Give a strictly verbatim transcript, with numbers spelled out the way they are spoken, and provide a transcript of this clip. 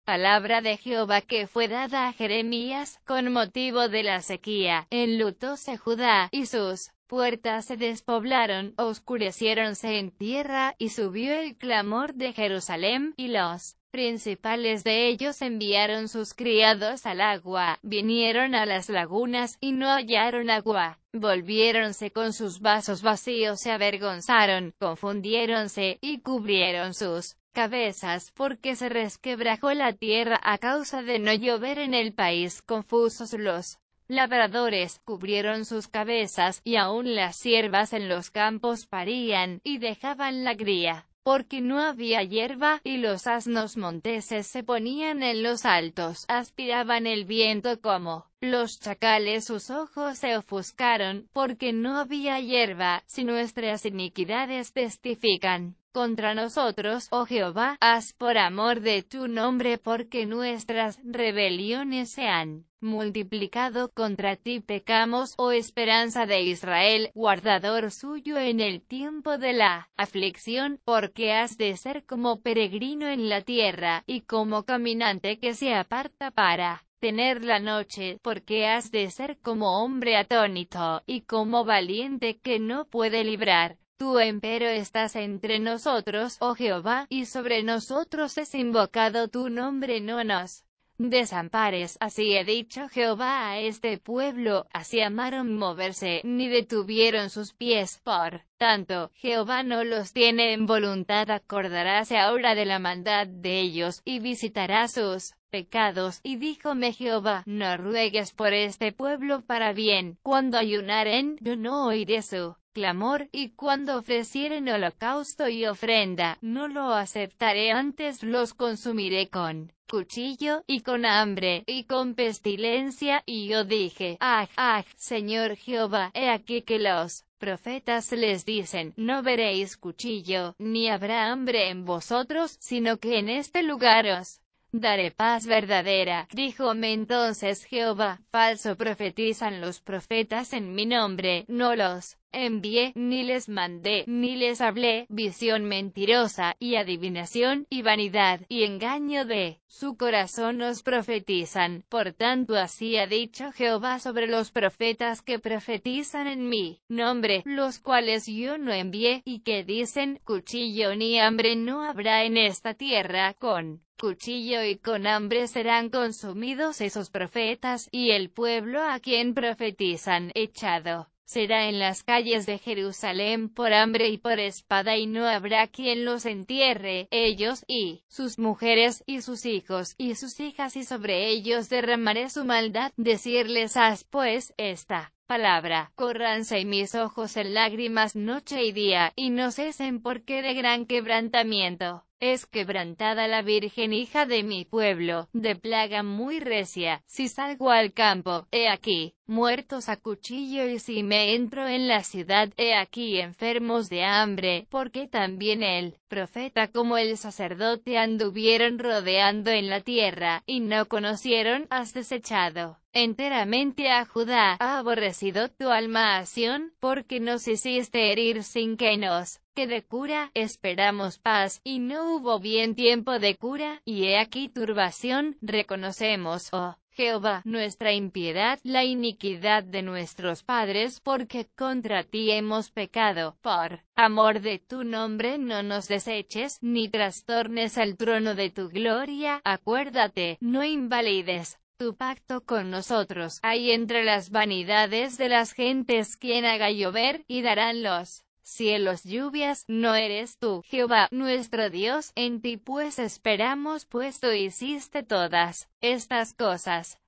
Palabra de Jehová que fue dada a Jeremías, con motivo de la sequía. Enlutóse Judá, y sus puertas se despoblaron, oscureciéronse en tierra, y subió el clamor de Jerusalén, y los principales de ellos enviaron sus criados al agua, vinieron a las lagunas, y no hallaron agua. Volviéronse con sus vasos vacíos, se avergonzaron, confundiéronse, y cubrieron sus cabezas, porque se resquebrajó la tierra a causa de no llover en el país. Confusos los labradores cubrieron sus cabezas, y aun las siervas en los campos parían, y dejaban la cría, porque no había hierba, y los asnos monteses se ponían en los altos, aspiraban el viento como los chacales, sus ojos se ofuscaron, porque no había hierba. Si nuestras iniquidades testifican contra nosotros, oh Jehová, haz por amor de tu nombre, porque nuestras rebeliones se han multiplicado, contra ti pecamos, oh esperanza de Israel, guardador suyo en el tiempo de la aflicción, porque has de ser como peregrino en la tierra, y como caminante que se aparta para tener la noche, porque has de ser como hombre atónito, y como valiente que no puede librar. Tú empero estás entre nosotros, oh Jehová, y sobre nosotros es invocado tu nombre, no nos desampares. Así he dicho Jehová a este pueblo, así amaron moverse, ni detuvieron sus pies. Por tanto, Jehová no los tiene en voluntad, acordaráse ahora de la maldad de ellos, y visitará sus pecados. Y díjome Jehová, no ruegues por este pueblo para bien. Cuando ayunaren, yo no oiré su clamor, y cuando ofrecieren holocausto y ofrenda, no lo aceptaré, antes los consumiré con cuchillo, y con hambre, y con pestilencia. Y yo dije, ah, ah, Señor Jehová, he aquí que los profetas les dicen, no veréis cuchillo, ni habrá hambre en vosotros, sino que en este lugar os daré paz verdadera. Díjome entonces Jehová, falso profetizan los profetas en mi nombre, no los envié, ni les mandé, ni les hablé. Visión mentirosa, y adivinación, y vanidad, y engaño de su corazón os profetizan. Por tanto así ha dicho Jehová sobre los profetas que profetizan en mi nombre, los cuales yo no envié, y que dicen, cuchillo ni hambre no habrá en esta tierra. Con cuchillo y con hambre serán consumidos esos profetas, y el pueblo a quien profetizan, echado será en las calles de Jerusalén por hambre y por espada, y no habrá quien los entierre, ellos, y sus mujeres, y sus hijos, y sus hijas, y sobre ellos derramaré su maldad. Decirles has pues esta palabra, córranse mis ojos en lágrimas noche y día, y no cesen, porque de gran quebrantamiento es quebrantada la virgen hija de mi pueblo, de plaga muy recia. Si salgo al campo, he aquí muertos a cuchillo, y si me entro en la ciudad, he aquí enfermos de hambre, porque también el profeta como el sacerdote anduvieron rodeando en la tierra, y no conocieron. Has desechado enteramente a Judá, ha aborrecido tu alma a Sión, porque nos hiciste herir sin que nos quede cura. Esperamos paz, y no hubo bien tiempo de cura, y he aquí turbación. Reconocemos, oh Jehová, nuestra impiedad, la iniquidad de nuestros padres, porque contra ti hemos pecado. Por amor de tu nombre no nos deseches, ni trastornes al trono de tu gloria. Acuérdate, no invalides tu pacto con nosotros. Hay entre las vanidades de las gentes quien haga llover, y darán los cielos lluvias. No eres tú, Jehová, nuestro Dios, en ti pues esperamos, pues tú hiciste todas estas cosas.